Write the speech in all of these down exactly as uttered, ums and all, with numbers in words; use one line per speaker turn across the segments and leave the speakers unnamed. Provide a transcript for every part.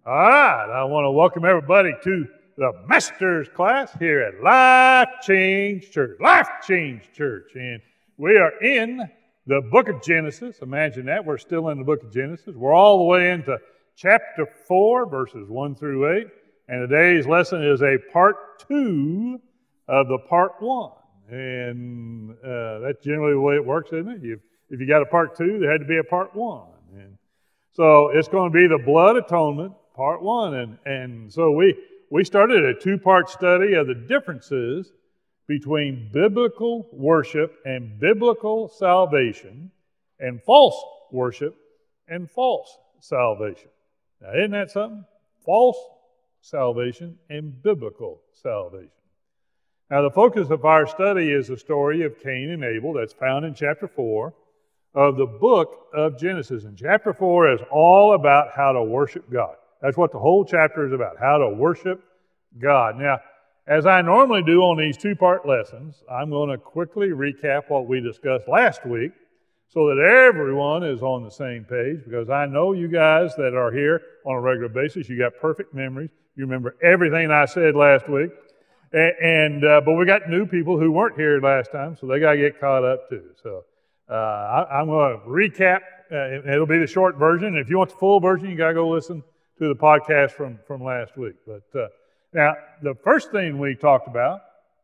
All right, I want to welcome everybody to the Master's class here at Life Change Church. Life Change Church. And we are in the book of Genesis. Imagine that. We're still in the book of Genesis. We're all the way into chapter four, verses one through eight. And today's lesson is a part two of the part one. And uh, that's generally the way it works, isn't it? If, if you got a part two, there had to be a part one. And so it's going to be the blood atonement, part one. And, and so we, we started a two-part study of the differences between biblical worship and biblical salvation and false worship and false salvation. Now, isn't that something? False salvation and biblical salvation. Now, the focus of our study is the story of Cain and Abel that's found in chapter four of the book of Genesis. And chapter four is all about how to worship God. That's what the whole chapter is about, how to worship God. Now, as I normally do on these two-part lessons, I'm going to quickly recap what we discussed last week so that everyone is on the same page, because I know you guys that are here on a regular basis, you got perfect memories. You remember everything I said last week. And, and uh, but we got new people who weren't here last time, so they got to get caught up too. So uh, I, I'm going to recap. Uh, it'll be the short version. If you want the full version, you got to go listen to the podcast from, from last week. But uh, now, the first thing we talked about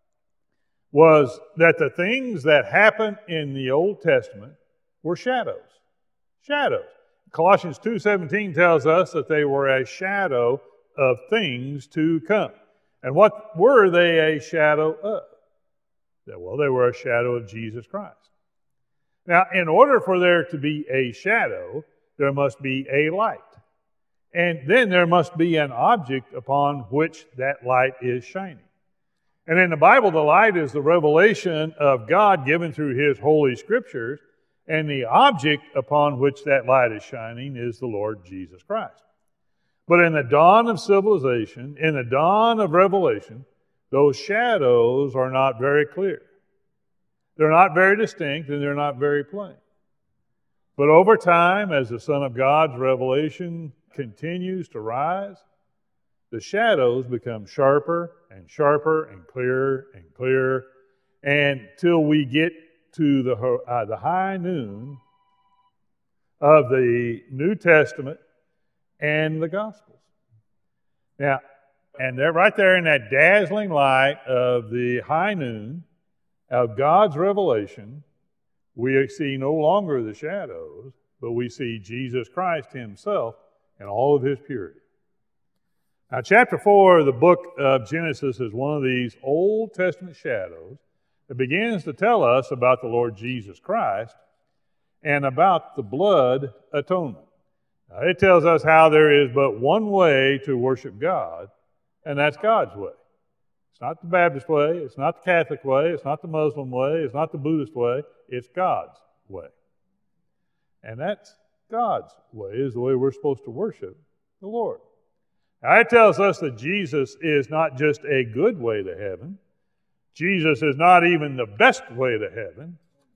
was that the things that happened in the Old Testament were shadows. Shadows. Colossians two seventeen tells us that they were a shadow of things to come. And what were they a shadow of? Well, they were a shadow of Jesus Christ. Now, in order for there to be a shadow, there must be a light. And then there must be an object upon which that light is shining. And in the Bible, the light is the revelation of God given through His Holy Scriptures, and the object upon which that light is shining is the Lord Jesus Christ. But in the dawn of civilization, in the dawn of revelation, those shadows are not very clear. They're not very distinct, and they're not very plain. But over time, as the Son of God's revelation continues to rise, the shadows become sharper and sharper and clearer and clearer until we get to the, uh, the high noon of the New Testament and the Gospels. Now, and they're right there in that dazzling light of the high noon of God's revelation, we see no longer the shadows, but we see Jesus Christ Himself and all of His purity. Now, chapter four of the book of Genesis is one of these Old Testament shadows that begins to tell us about the Lord Jesus Christ and about the blood atonement. Now, it tells us how there is but one way to worship God, and that's God's way. It's not the Baptist way, it's not the Catholic way, it's not the Muslim way, it's not the Buddhist way, it's God's way. And that's God's way, is the way we're supposed to worship the Lord. Now, it tells us that Jesus is not just a good way to heaven. Jesus is not even the best way to heaven.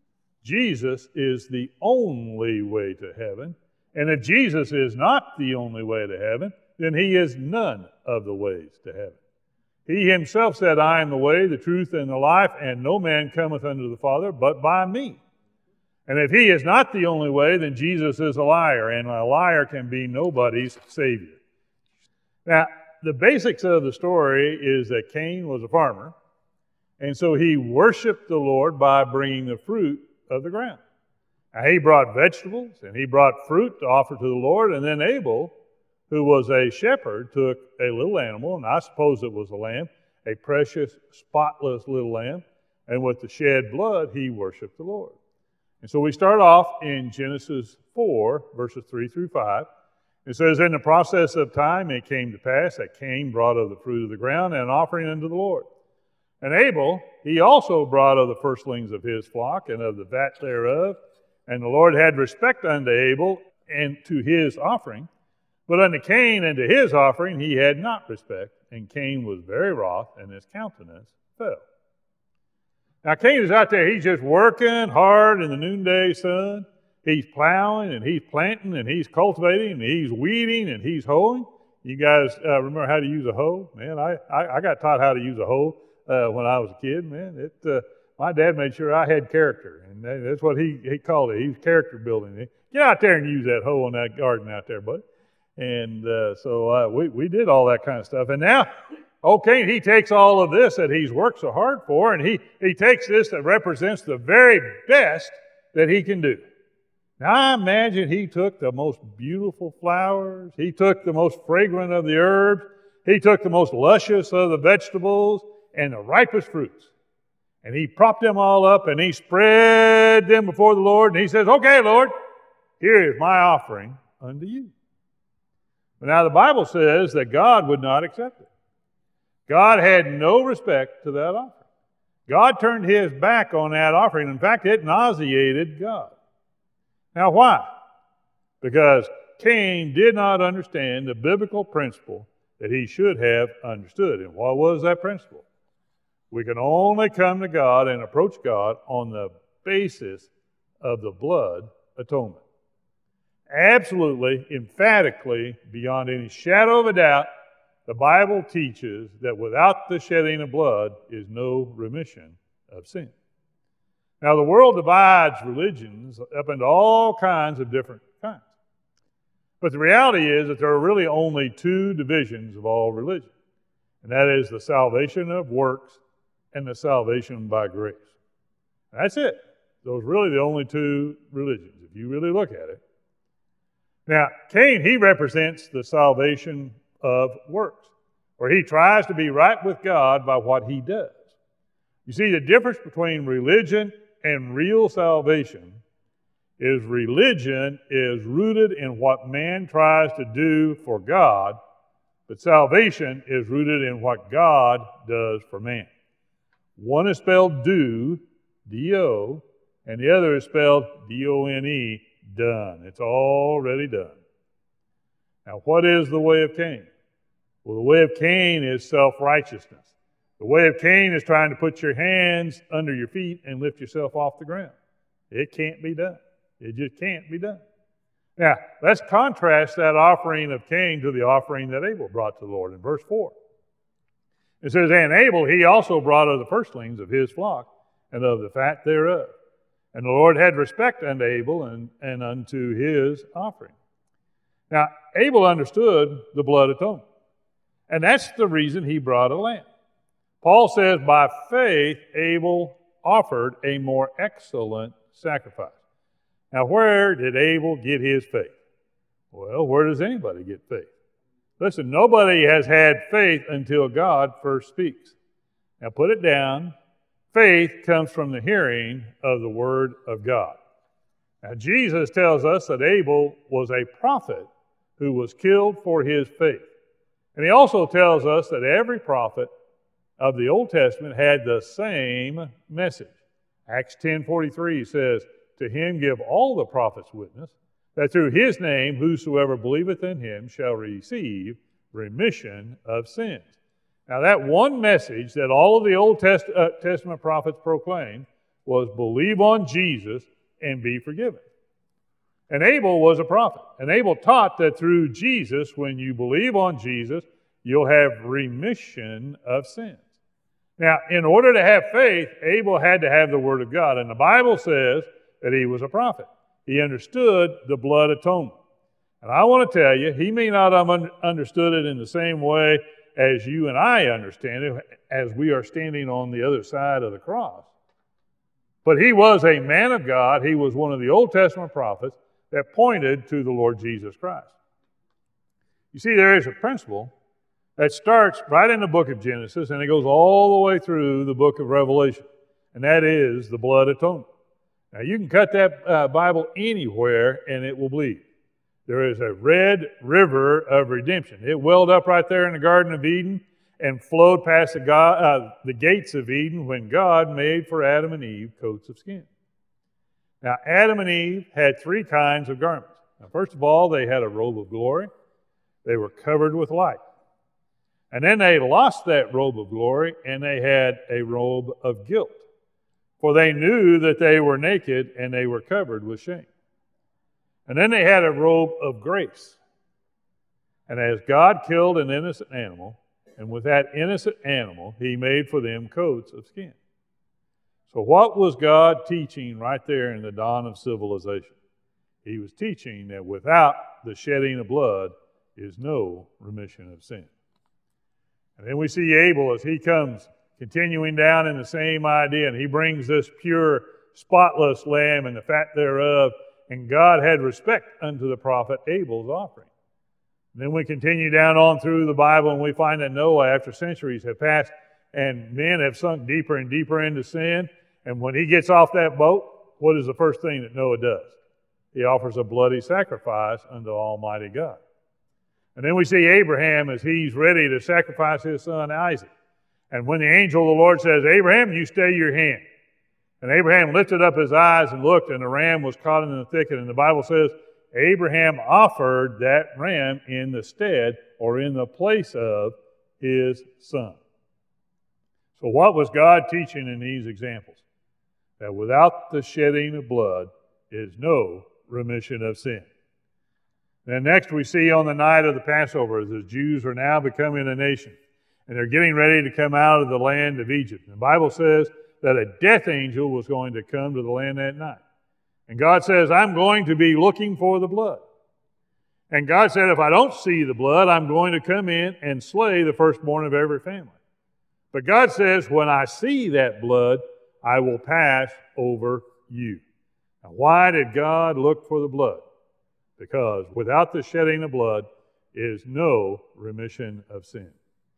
Jesus is the only way to heaven. And if Jesus is not the only way to heaven, then He is none of the ways to heaven. He Himself said, I am the way, the truth, and the life, and no man cometh unto the Father but by me. And if He is not the only way, then Jesus is a liar, and a liar can be nobody's Savior. Now, the basics of the story is that Cain was a farmer, and so he worshiped the Lord by bringing the fruit of the ground. Now, he brought vegetables, and he brought fruit to offer to the Lord, and then Abel, who was a shepherd, took a little animal, and I suppose it was a lamb, a precious, spotless little lamb, and with the shed blood, he worshiped the Lord. And so we start off in Genesis four, verses three through five. It says, in the process of time it came to pass that Cain brought of the fruit of the ground an offering unto the Lord. And Abel, he also brought of the firstlings of his flock and of the fat thereof. And the Lord had respect unto Abel and to his offering. But unto Cain and to his offering he had not respect. And Cain was very wroth, and his countenance fell. Now Cain is out there, he's just working hard in the noonday sun. He's plowing and he's planting and he's cultivating and he's weeding and he's hoeing. You guys uh, remember how to use a hoe? Man, I, I, I got taught how to use a hoe uh, when I was a kid. Man, it uh, my dad made sure I had character, and that's what he, he called it. He was character building. Get out there and use that hoe in that garden out there, buddy. And uh, so uh, we, we did all that kind of stuff. And now, okay, he takes all of this that he's worked so hard for, and he, he takes this that represents the very best that he can do. Now, I imagine he took the most beautiful flowers. He took the most fragrant of the herbs. He took the most luscious of the vegetables and the ripest fruits. And he propped them all up, and he spread them before the Lord, and he says, okay, Lord, here is my offering unto you. But now the Bible says that God would not accept it. God had no respect to that offering. God turned his back on that offering. In fact, it nauseated God. Now why? Because Cain did not understand the biblical principle that he should have understood. And what was that principle? We can only come to God and approach God on the basis of the blood atonement. Absolutely, emphatically, beyond any shadow of a doubt, the Bible teaches that without the shedding of blood is no remission of sin. Now, the world divides religions up into all kinds of different kinds. But the reality is that there are really only two divisions of all religion, and that is the salvation of works and the salvation by grace. That's it. Those are really the only two religions, if you really look at it. Now, Cain, he represents the salvation of works, where he tries to be right with God by what he does. You see, the difference between religion and real salvation is religion is rooted in what man tries to do for God, but salvation is rooted in what God does for man. One is spelled do, D O, and the other is spelled D O N E, done. It's already done. Now, what is the way of Cain? Well, the way of Cain is self-righteousness. The way of Cain is trying to put your hands under your feet and lift yourself off the ground. It can't be done. It just can't be done. Now, let's contrast that offering of Cain to the offering that Abel brought to the Lord in verse four. It says, and Abel, he also brought of the firstlings of his flock and of the fat thereof. And the Lord had respect unto Abel and, and unto his offering. Now, Abel understood the blood atonement. And that's the reason he brought a lamb. Paul says, by faith, Abel offered a more excellent sacrifice. Now, where did Abel get his faith? Well, where does anybody get faith? Listen, nobody has had faith until God first speaks. Now, put it down. Faith comes from the hearing of the Word of God. Now, Jesus tells us that Abel was a prophet who was killed for his faith. And he also tells us that every prophet of the Old Testament had the same message. Acts ten forty-three says, to him give all the prophets witness, that through his name whosoever believeth in him shall receive remission of sins. Now that one message that all of the Old Test- uh, Testament prophets proclaimed was believe on Jesus and be forgiven. And Abel was a prophet. And Abel taught that through Jesus, when you believe on Jesus, you'll have remission of sins. Now, in order to have faith, Abel had to have the Word of God. And the Bible says that he was a prophet. He understood the blood atonement. And I want to tell you, he may not have un- understood it in the same way as you and I understand it, as we are standing on the other side of the cross. But he was a man of God. He was one of the Old Testament prophets that pointed to the Lord Jesus Christ. You see, there is a principle that starts right in the book of Genesis, and it goes all the way through the book of Revelation, and that is the blood atonement. Now, you can cut that uh, Bible anywhere, and it will bleed. There is a red river of redemption. It welled up right there in the Garden of Eden and flowed past the, God, uh, the gates of Eden when God made for Adam and Eve coats of skin. Now, Adam and Eve had three kinds of garments. Now, first of all, they had a robe of glory. They were covered with light. And then they lost that robe of glory, and they had a robe of guilt. For they knew that they were naked, and they were covered with shame. And then they had a robe of grace. And as God killed an innocent animal, and with that innocent animal, he made for them coats of skin. So what was God teaching right there in the dawn of civilization? He was teaching that without the shedding of blood is no remission of sin. And then we see Abel as he comes continuing down in the same idea, and he brings this pure, spotless lamb and the fat thereof, and God had respect unto the prophet Abel's offering. And then we continue down on through the Bible, and we find that Noah, after centuries have passed, and men have sunk deeper and deeper into sin, and when he gets off that boat, what is the first thing that Noah does? He offers a bloody sacrifice unto Almighty God. And then we see Abraham as he's ready to sacrifice his son Isaac. And when the angel of the Lord says, Abraham, you stay your hand. And Abraham lifted up his eyes and looked, and the ram was caught in the thicket. And the Bible says, Abraham offered that ram in the stead or in the place of his son. So what was God teaching in these examples? That without the shedding of blood is no remission of sin. Then next we see on the night of the Passover, as the Jews are now becoming a nation, and they're getting ready to come out of the land of Egypt. And the Bible says that a death angel was going to come to the land that night. And God says, I'm going to be looking for the blood. And God said, if I don't see the blood, I'm going to come in and slay the firstborn of every family. But God says, when I see that blood, I will pass over you. Now, why did God look for the blood? Because without the shedding of blood is no remission of sin.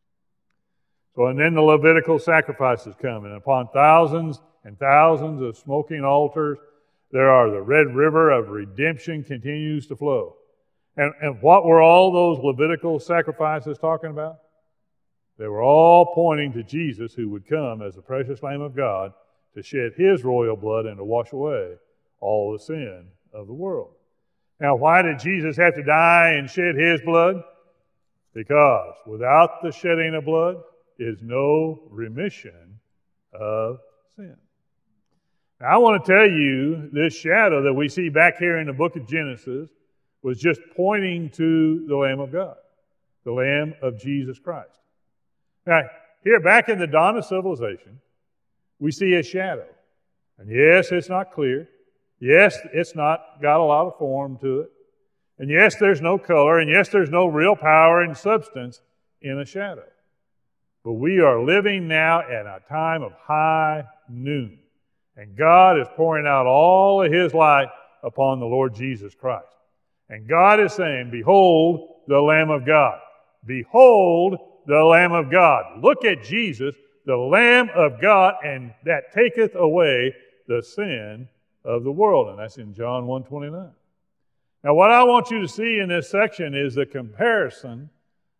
So, and then the Levitical sacrifices come, and upon thousands and thousands of smoking altars, there are the Red River of redemption continues to flow. And, and what were all those Levitical sacrifices talking about? They were all pointing to Jesus, who would come as the precious Lamb of God to shed his royal blood and to wash away all the sin of the world. Now, why did Jesus have to die and shed his blood? Because without the shedding of blood is no remission of sin. Now, I want to tell you, this shadow that we see back here in the book of Genesis was just pointing to the Lamb of God, the Lamb of Jesus Christ. Now, here back in the dawn of civilization, we see a shadow. And yes, it's not clear. Yes, it's not got a lot of form to it. And yes, there's no color. And yes, there's no real power and substance in a shadow. But we are living now at a time of high noon. And God is pouring out all of his light upon the Lord Jesus Christ. And God is saying, behold the Lamb of God. Behold the Lamb of God. Look at Jesus, the Lamb of God, and that taketh away the sin of the world. And that's in John one twenty-nine. Now, what I want you to see in this section is the comparison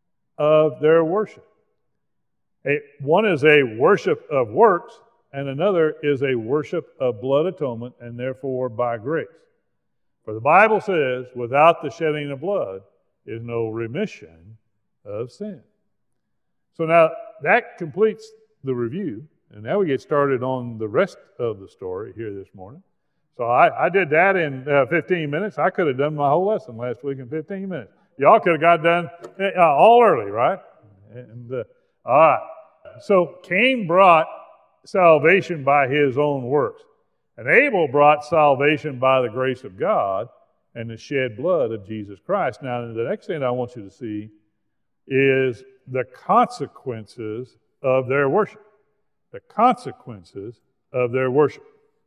of their worship. A, one is a worship of works, and another is a worship of blood atonement, and therefore by grace. For the Bible says, without the shedding of blood is no remission of sin. So now that completes the review, and now we get started on the rest of the story here this morning. So I, I did that in uh, fifteen minutes. I could have done my whole lesson last week in fifteen minutes. Y'all could have got done uh, all early, right? And uh, all right. So Cain brought salvation by his own works, and Abel brought salvation by the grace of God and the shed blood of Jesus Christ. Now, the next thing I want you to see is the consequences of their worship. The consequences of their worship.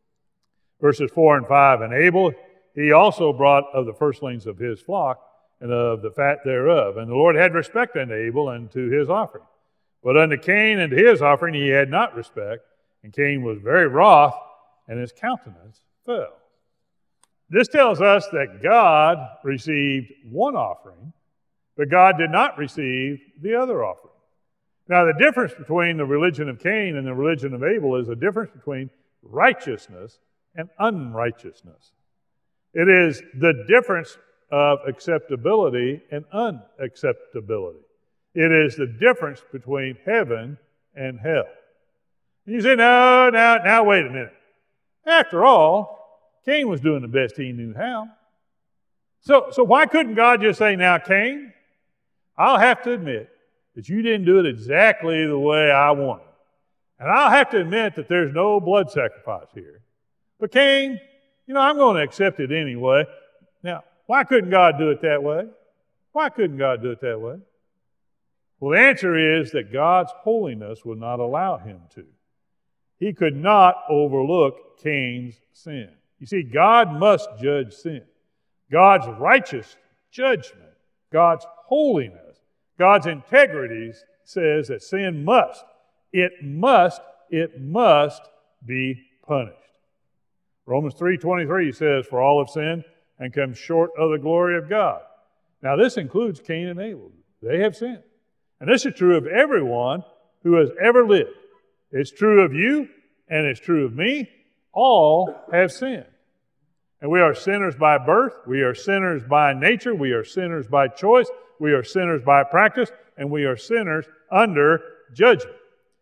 Verses four and five, and Abel, he also brought of the firstlings of his flock and of the fat thereof. And the Lord had respect unto Abel and to his offering. But unto Cain and to his offering he had not respect, and Cain was very wroth, and his countenance fell. This tells us that God received one offering, but God did not receive the other offering. Now, the difference between the religion of Cain and the religion of Abel is the difference between righteousness and unrighteousness. It is the difference of acceptability and unacceptability. It is the difference between heaven and hell. And you say, no, now, now, wait a minute. After all, Cain was doing the best he knew how. So, so why couldn't God just say, now, Cain, I'll have to admit that you didn't do it exactly the way I wanted. And I'll have to admit that there's no blood sacrifice here. But Cain, you know, I'm going to accept it anyway. Now, why couldn't God do it that way? Why couldn't God do it that way? Well, the answer is that God's holiness would not allow him to. He could not overlook Cain's sin. You see, God must judge sin. God's righteous judgment, God's holiness, God's integrity says that sin must, it must, it must be punished. Romans three twenty-three says, "For all have sinned and come short of the glory of God." Now this includes Cain and Abel. They have sinned. And this is true of everyone who has ever lived. It's true of you and it's true of me. All have sinned. And we are sinners by birth. We are sinners by nature. We are sinners by choice. We are sinners by practice. And we are sinners under judgment.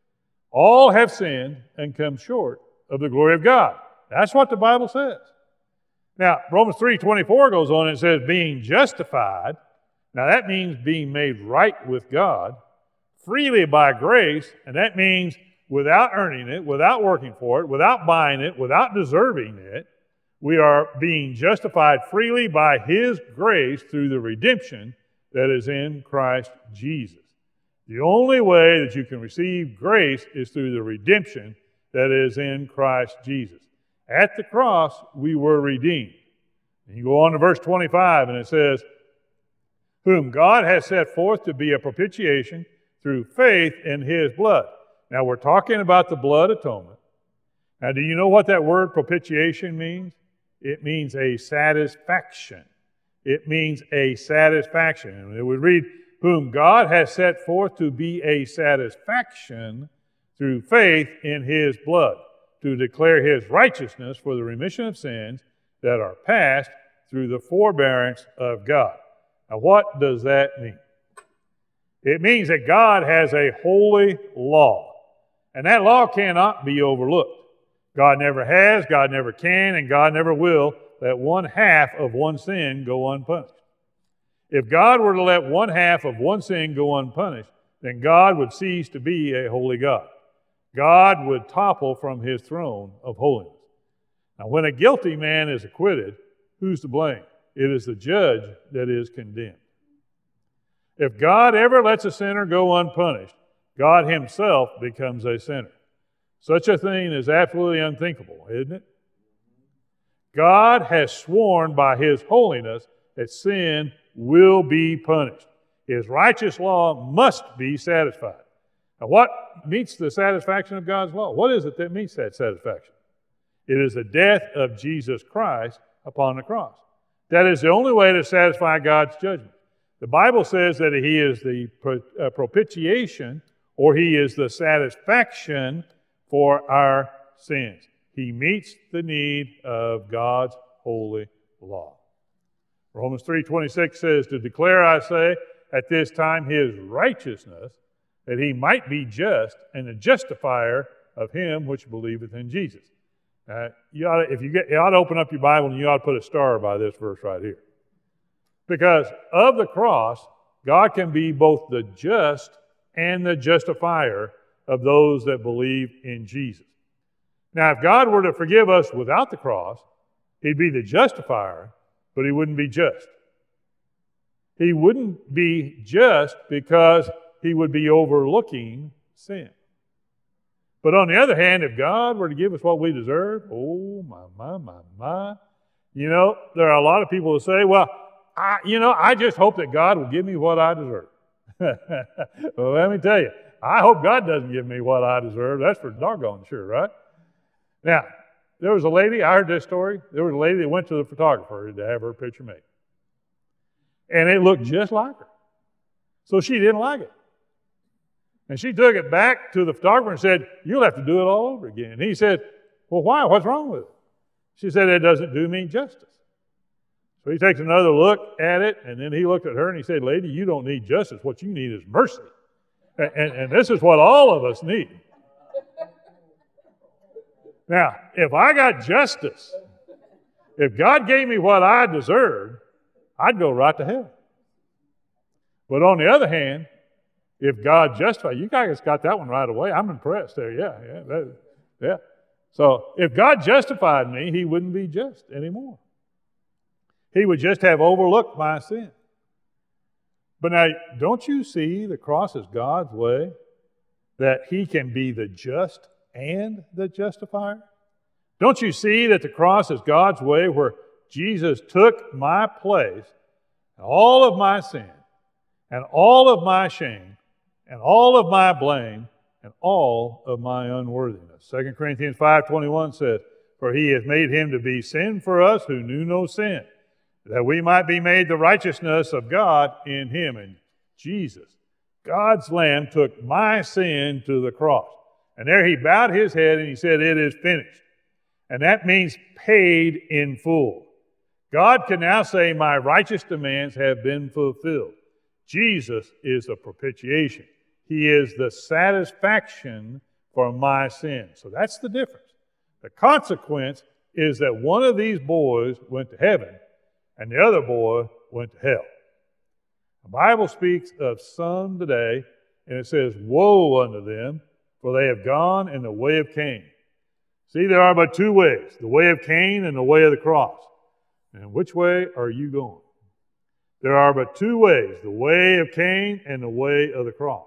All have sinned and come short of the glory of God. That's what the Bible says. Now, Romans three twenty-four goes on and says, being justified. Now, that means being made right with God freely by grace, and that means without earning it, without working for it, without buying it, without deserving it. We are being justified freely by His grace through the redemption that is in Christ Jesus. The only way that you can receive grace is through the redemption that is in Christ Jesus. At the cross, we were redeemed. And you go on to verse twenty-five, and it says, whom God has set forth to be a propitiation through faith in His blood. Now, we're talking about the blood atonement. Now, do you know what that word propitiation means? It means a satisfaction. It means a satisfaction. And it would read, whom God has set forth to be a satisfaction through faith in His blood, to declare His righteousness for the remission of sins that are past through the forbearance of God. Now, what does that mean? It means that God has a holy law, and that law cannot be overlooked. God never has, God never can, and God never will let one half of one sin go unpunished. If God were to let one half of one sin go unpunished, then God would cease to be a holy God. God would topple from His throne of holiness. Now, when a guilty man is acquitted, who's to blame? It is the judge that is condemned. If God ever lets a sinner go unpunished, God Himself becomes a sinner. Such a thing is absolutely unthinkable, isn't it? God has sworn by His holiness that sin will be punished. His righteous law must be satisfied. Now, what meets the satisfaction of God's law? What is it that meets that satisfaction? It is the death of Jesus Christ upon the cross. That is the only way to satisfy God's judgment. The Bible says that He is the propitiation, or He is the satisfaction for our sins. He meets the need of God's holy law. Romans three twenty-six says, to declare, I say, at this time His righteousness, that He might be just and the justifier of him which believeth in Jesus. Uh, you ought to, if you get, you ought to open up your Bible and you ought to put a star by this verse right here. Because of the cross, God can be both the just and the justifier of those that believe in Jesus. Now, if God were to forgive us without the cross, He'd be the justifier, but He wouldn't be just. He wouldn't be just because He would be overlooking sin. But on the other hand, if God were to give us what we deserve, oh, my, my, my, my. You know, there are a lot of people who say, well, I, you know, I just hope that God will give me what I deserve. Well, let me tell you, I hope God doesn't give me what I deserve. That's for doggone sure, right? Now, there was a lady, I heard this story, there was a lady that went to the photographer to have her picture made. And it looked just like her. So she didn't like it. And she took it back to the photographer and said, you'll have to do it all over again. And he said, well, why? What's wrong with it? She said, it doesn't do me justice. So he takes another look at it, and then he looked at her and he said, lady, you don't need justice. What you need is mercy. And, and, and this is what all of us need. Now, if I got justice, if God gave me what I deserved, I'd go right to hell. But on the other hand, if God justified, you guys got that one right away. I'm impressed there. Yeah, yeah, that, yeah. So if God justified me, he wouldn't be just anymore. He would just have overlooked my sin. But now, don't you see the cross as God's way that he can be the just and the justifier? Don't you see that the cross is God's way where Jesus took my place, all of my sin, and all of my shame, and all of my blame, and all of my unworthiness? Second Corinthians five twenty-one says, "For he hath made him to be sin for us who knew no sin, that we might be made the righteousness of God in him." And Jesus, God's Lamb, took my sin to the cross. And there he bowed his head and he said, "It is finished." And that means paid in full. God can now say, "My righteous demands have been fulfilled." Jesus is the propitiation. He is the satisfaction for my sin. So that's the difference. The consequence is that one of these boys went to heaven and the other boy went to hell. The Bible speaks of some today, and it says, "Woe unto them, for they have gone in the way of Cain." See, there are but two ways, the way of Cain and the way of the cross. And which way are you going? There are but two ways, the way of Cain and the way of the cross.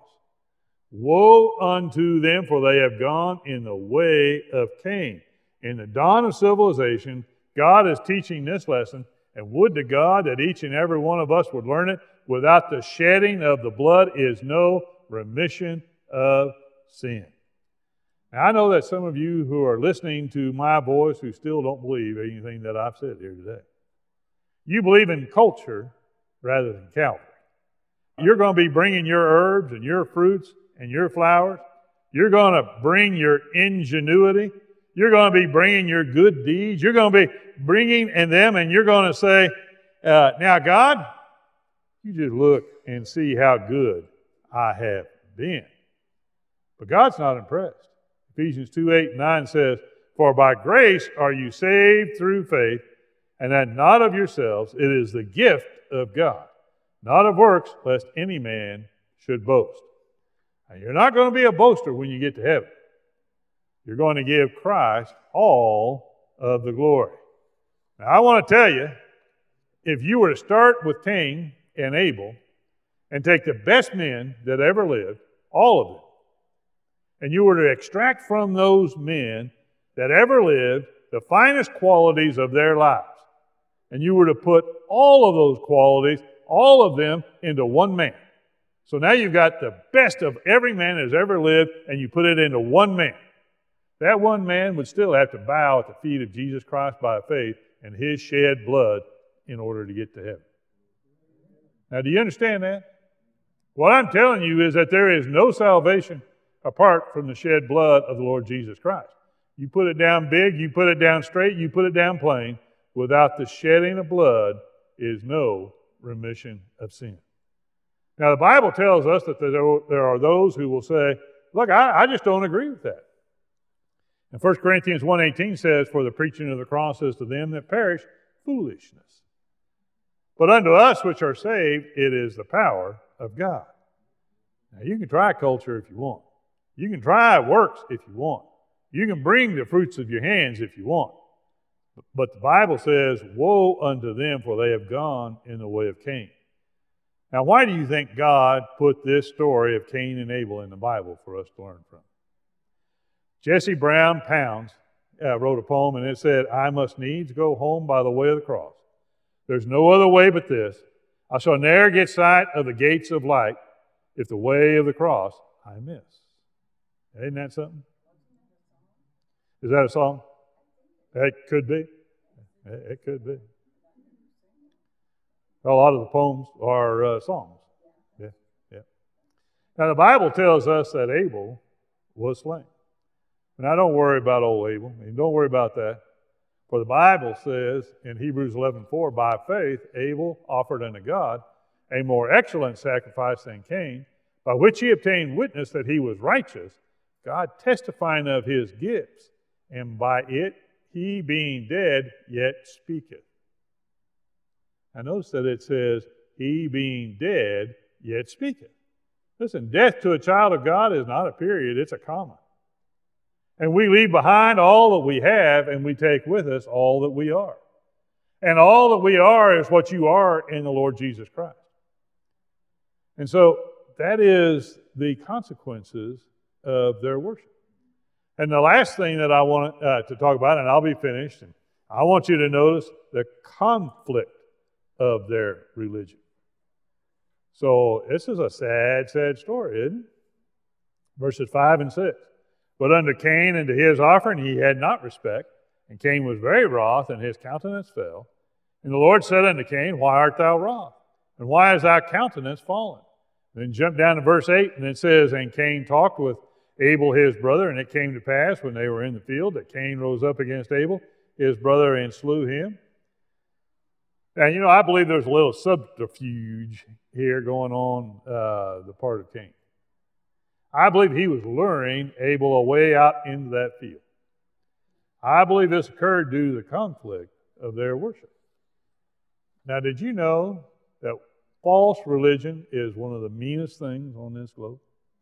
Woe unto them, for they have gone in the way of Cain. In the dawn of civilization, God is teaching this lesson, and would to God that each and every one of us would learn it. Without the shedding of the blood is no remission of sin. Now, I know that some of you who are listening to my voice who still don't believe anything that I've said here today. You believe in culture rather than Calvary. You're going to be bringing your herbs and your fruits and your flowers. You're going to bring your ingenuity. You're going to be bringing your good deeds. You're going to be bringing in them, and you're going to say, uh, "Now, God, you just look and see how good I have been." But God's not impressed. Ephesians two, eight, and nine says, "For by grace are you saved through faith, and that not of yourselves, it is the gift of God, not of works, lest any man should boast." Now, you're not going to be a boaster when you get to heaven. You're going to give Christ all of the glory. Now, I want to tell you, if you were to start with Cain and Abel and take the best men that ever lived, all of them, and you were to extract from those men that ever lived the finest qualities of their lives, and you were to put all of those qualities, all of them, into one man. So now you've got the best of every man that has ever lived, and you put it into one man. That one man would still have to bow at the feet of Jesus Christ by faith and his shed blood in order to get to heaven. Now, do you understand that? What I'm telling you is that there is no salvation apart from the shed blood of the Lord Jesus Christ. You put it down big, you put it down straight, you put it down plain. Without the shedding of blood is no remission of sin. Now, the Bible tells us that there are those who will say, "Look, I, I just don't agree with that." And First Corinthians one eighteen says, "For the preaching of the cross is to them that perish foolishness. But unto us which are saved, it is the power of God." Now, you can try culture if you want. You can try works if you want. You can bring the fruits of your hands if you want. But the Bible says, "Woe unto them, for they have gone in the way of Cain." Now, why do you think God put this story of Cain and Abel in the Bible for us to learn from? Jesse Brown Pounds uh, wrote a poem, and it said, "I must needs go home by the way of the cross. There's no other way but this. I shall ne'er get sight of the gates of light if the way of the cross I miss." Isn't that something? Is that a song? It could be. It could be. A lot of the poems are uh, songs. Yeah, yeah. Now, the Bible tells us that Abel was slain. Now, don't worry about old Abel. I mean, don't worry about that. For the Bible says in Hebrews eleven four, "By faith Abel offered unto God a more excellent sacrifice than Cain, by which he obtained witness that he was righteous, God testifying of his gifts, and by it he being dead yet speaketh." I notice that it says, "he being dead yet speaketh. Listen, death to a child of God is not a period, it's a comma. And we leave behind all that we have, and we take with us all that we are. And all that we are is what you are in the Lord Jesus Christ. And so that is the consequences of their worship. And the last thing that I want uh, to talk about, and I'll be finished, and I want you to notice the conflict of their religion. So this is a sad, sad story, isn't it? Verses five and six. But unto Cain and to his offering he had not respect, and Cain was very wroth, and his countenance fell. And the Lord said unto Cain, Why art thou wroth? And why is thy countenance fallen? Then jump down to verse eight, and it says, And Cain talked with Abel his brother, and it came to pass when they were in the field that Cain rose up against Abel his brother and slew him. Now, you know, I believe there's a little subterfuge here going on uh, the part of Cain. I believe he was luring Abel away out into that field. I believe this occurred due to the conflict of their worship. Now, did you know that false religion is one of the meanest things on this globe?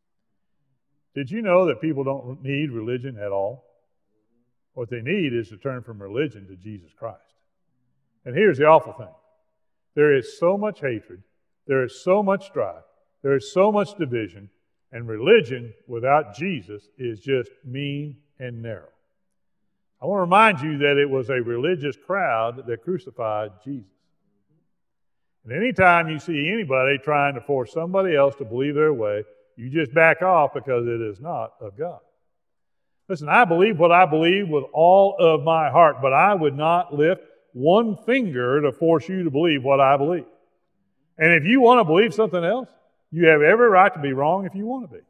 Did you know that people don't need religion at all? What they need is to turn from religion to Jesus Christ. And here's the awful thing. There is so much hatred. There is so much strife. There is so much division. And religion without Jesus is just mean and narrow. I want to remind you that it was a religious crowd that crucified Jesus. And anytime you see anybody trying to force somebody else to believe their way, you just back off because it is not of God. Listen, I believe what I believe with all of my heart, but I would not lift one finger to force you to believe what I believe. And if you want to believe something else, you have every right to be wrong if you want to be.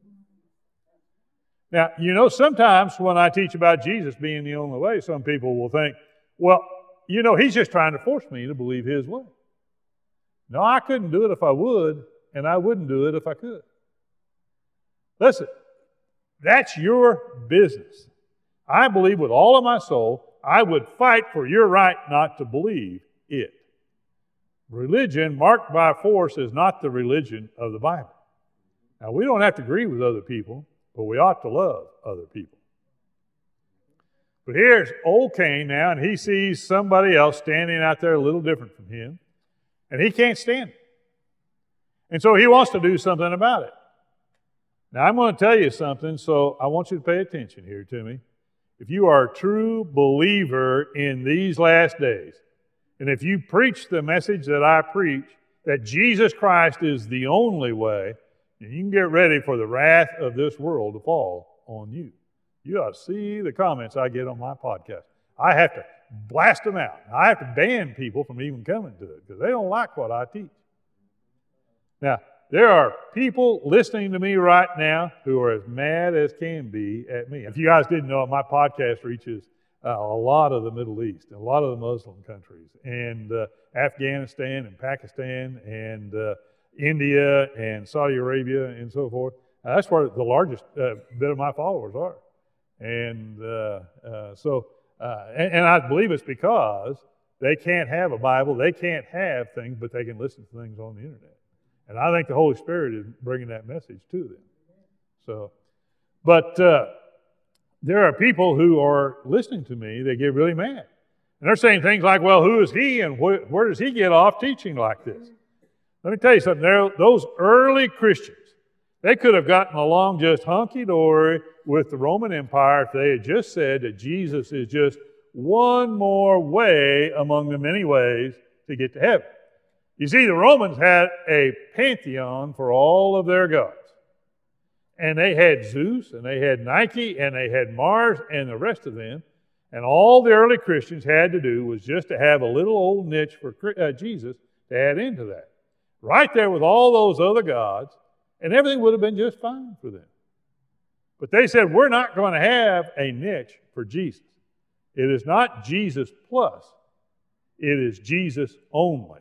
Now, you know, sometimes when I teach about Jesus being the only way, some people will think, well, you know, he's just trying to force me to believe his way. No, I couldn't do it if I would, and I wouldn't do it if I could. Listen, that's your business. I believe with all of my soul, I would fight for your right not to believe it. Religion marked by force is not the religion of the Bible. Now, we don't have to agree with other people, but we ought to love other people. But here's old Cain now, and he sees somebody else standing out there a little different from him, and he can't stand it. And so he wants to do something about it. Now, I'm going to tell you something, so I want you to pay attention here to me. If you are a true believer in these last days, and if you preach the message that I preach, that Jesus Christ is the only way, you can get ready for the wrath of this world to fall on you. You ought to see the comments I get on my podcast. I have to blast them out. I have to ban people from even coming to it because they don't like what I teach. Now, there are people listening to me right now who are as mad as can be at me. If you guys didn't know it, my podcast reaches uh, a lot of the Middle East, and a lot of the Muslim countries, and uh, Afghanistan and Pakistan and uh, India and Saudi Arabia and so forth. Uh, that's where the largest uh, bit of my followers are. And uh, uh, so, uh, and, and I believe it's because they can't have a Bible, they can't have things, but they can listen to things on the internet. And I think the Holy Spirit is bringing that message to them. So, but uh, there are people who are listening to me, they get really mad. And they're saying things like, well, who is he and wh- where does he get off teaching like this? Let me tell you something. There, those early Christians, they could have gotten along just hunky-dory with the Roman Empire if they had just said that Jesus is just one more way among the many ways to get to heaven. You see, the Romans had a pantheon for all of their gods. And they had Zeus, and they had Nike, and they had Mars, and the rest of them. And all the early Christians had to do was just to have a little old niche for uh, Jesus to add into that. Right there with all those other gods, and everything would have been just fine for them. But they said, we're not going to have a niche for Jesus. It is not Jesus plus. It is Jesus only.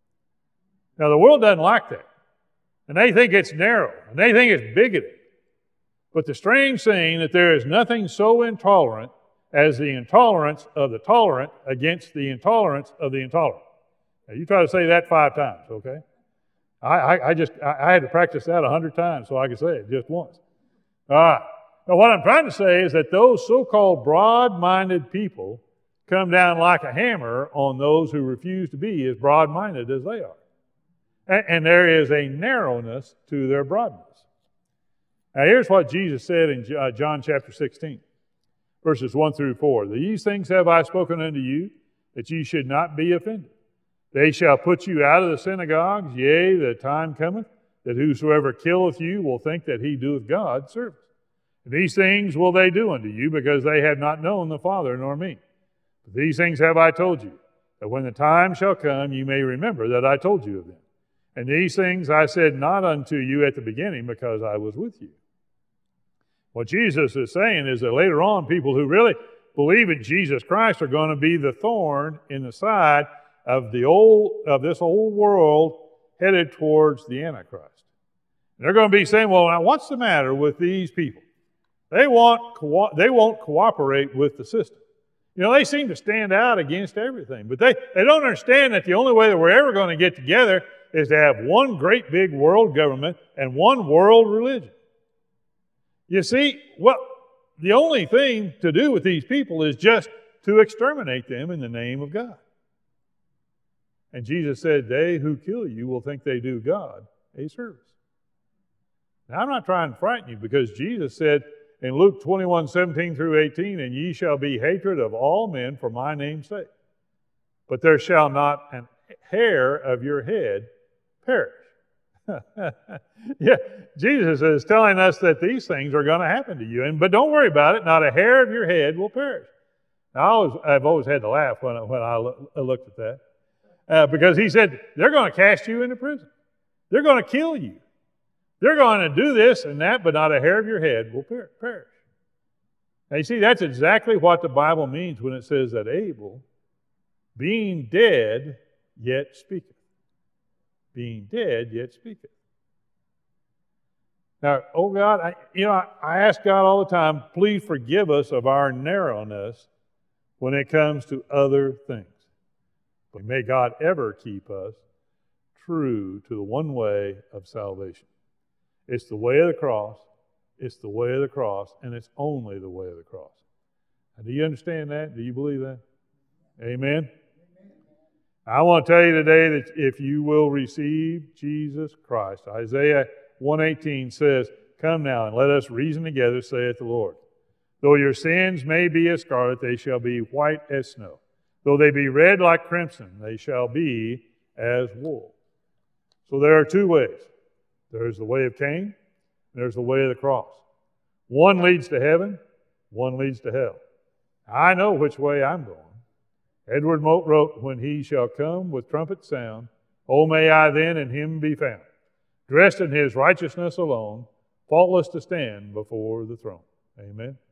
Now, the world doesn't like that. And they think it's narrow. And they think it's bigoted. But the strange thing that there is nothing so intolerant as the intolerance of the tolerant against the intolerance of the intolerant. Now, you try to say that five times, okay? I, I, I just, I, I had to practice that a hundred times so I could say it just once. All right. Now, what I'm trying to say is that those so-called broad-minded people come down like a hammer on those who refuse to be as broad-minded as they are. And, and there is a narrowness to their broadness. Now, here's what Jesus said in John chapter sixteen, verses one through four. These things have I spoken unto you, that ye should not be offended. They shall put you out of the synagogues, yea, the time cometh, that whosoever killeth you will think that he doeth God service. And these things will they do unto you, because they have not known the Father nor me. But these things have I told you, that when the time shall come, you may remember that I told you of them. And these things I said not unto you at the beginning, because I was with you. What Jesus is saying is that later on, people who really believe in Jesus Christ are going to be the thorn in the side of the old of this old world headed towards the Antichrist. And they're going to be saying, well, now what's the matter with these people? They want co- they won't cooperate with the system. You know, they seem to stand out against everything, but they, they don't understand that the only way that we're ever going to get together is to have one great big world government and one world religion. You see, well, the only thing to do with these people is just to exterminate them in the name of God. And Jesus said, they who kill you will think they do God a service. Now, I'm not trying to frighten you, because Jesus said in Luke twenty-one, seventeen through eighteen, and ye shall be hatred of all men for my name's sake. But there shall not an hair of your head perish. Yeah, Jesus is telling us that these things are going to happen to you. And but don't worry about it. Not a hair of your head will perish. Now, I always, I've always had to laugh when I, when I looked at that. Uh, because he said, they're going to cast you into prison. They're going to kill you. They're going to do this and that, but not a hair of your head will per- perish. Now, you see, that's exactly what the Bible means when it says that Abel, being dead, yet speaketh. Being dead, yet speaketh. Now, oh God, I, you know, I, I ask God all the time, please forgive us of our narrowness when it comes to other things. But may God ever keep us true to the one way of salvation. It's the way of the cross, it's the way of the cross, and it's only the way of the cross. Now, do you understand that? Do you believe that? Amen? I want to tell you today that if you will receive Jesus Christ, Isaiah one eighteen says, come now and let us reason together, saith the Lord. Though your sins may be as scarlet, they shall be white as snow. Though they be red like crimson, they shall be as wool. So there are two ways. There's the way of Cain, and there's the way of the cross. One leads to heaven, one leads to hell. I know which way I'm going. Edward Mote wrote, when he shall come with trumpet sound, oh, may I then in him be found, dressed in his righteousness alone, faultless to stand before the throne. Amen.